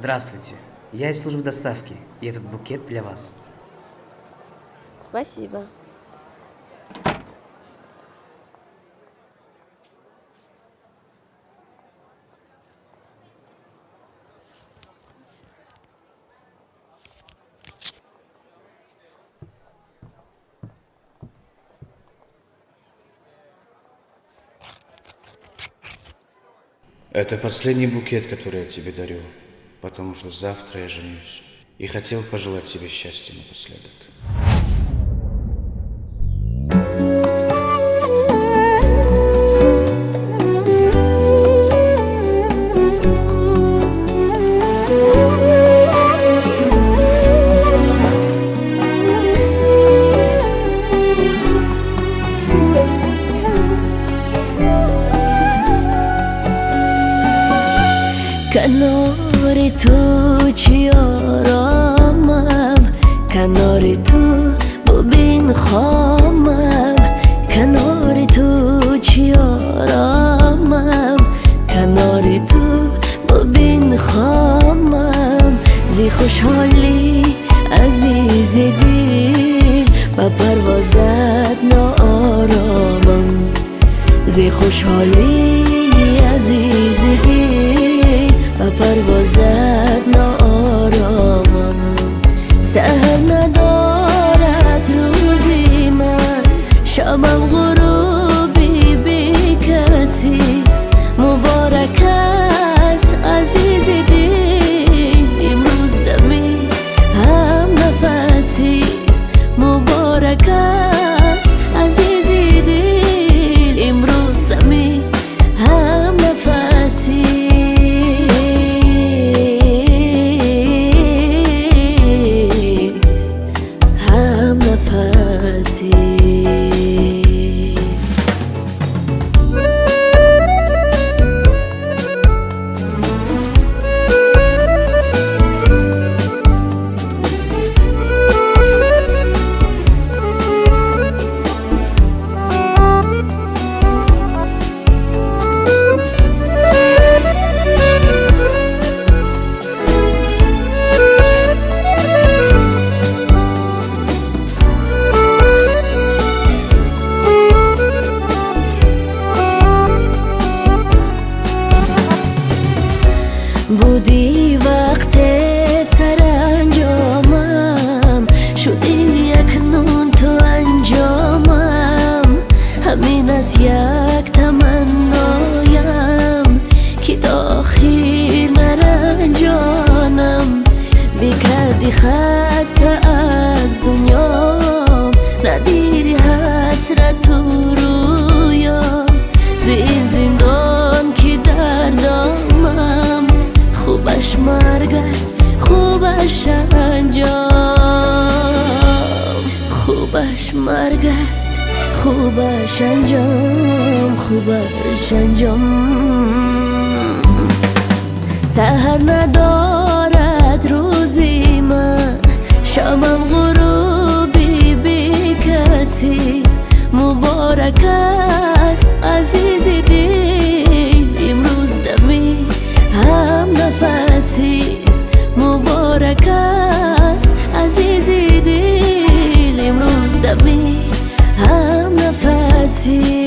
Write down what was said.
Здравствуйте, я из службы доставки, и этот букет для вас. Спасибо. Это последний букет, который я тебе дарю, потому что завтра я женюсь. И хотел пожелать тебе счастья напоследок. کنار تو چی آرامم کنار تو ببین خامم کنار تو چی آرامم کنار تو ببین خامم زی خوشحالی عزیز دل با پروازت ناآرامم زی خوشحالی عزیز دل و پروازت ناآرامم سحر ندارد روزی من شبم غروبی بی کسی مبارک است عزیز دل امروز دمی هم نفسی مبارک است عزیز دل امروز دمی هم نفسی بودی وقت سرانجامم شدی اکنون تو انجامم همین از یک تمنایم که تا آخر نرنجانم بکردی خسته از دنیام ندیدی حسرت و رویام زین زندان که در دامم خوبش مرگ است خوبش انجام خوبش مرگ است خوبش انجام خوبش انجام سحر ندارد روزی من شامم غروبی بی کسی مبارک است عزیز دل امروز دمی هم نفسی مبارک است عزیز دل امروز دمی هم نفسی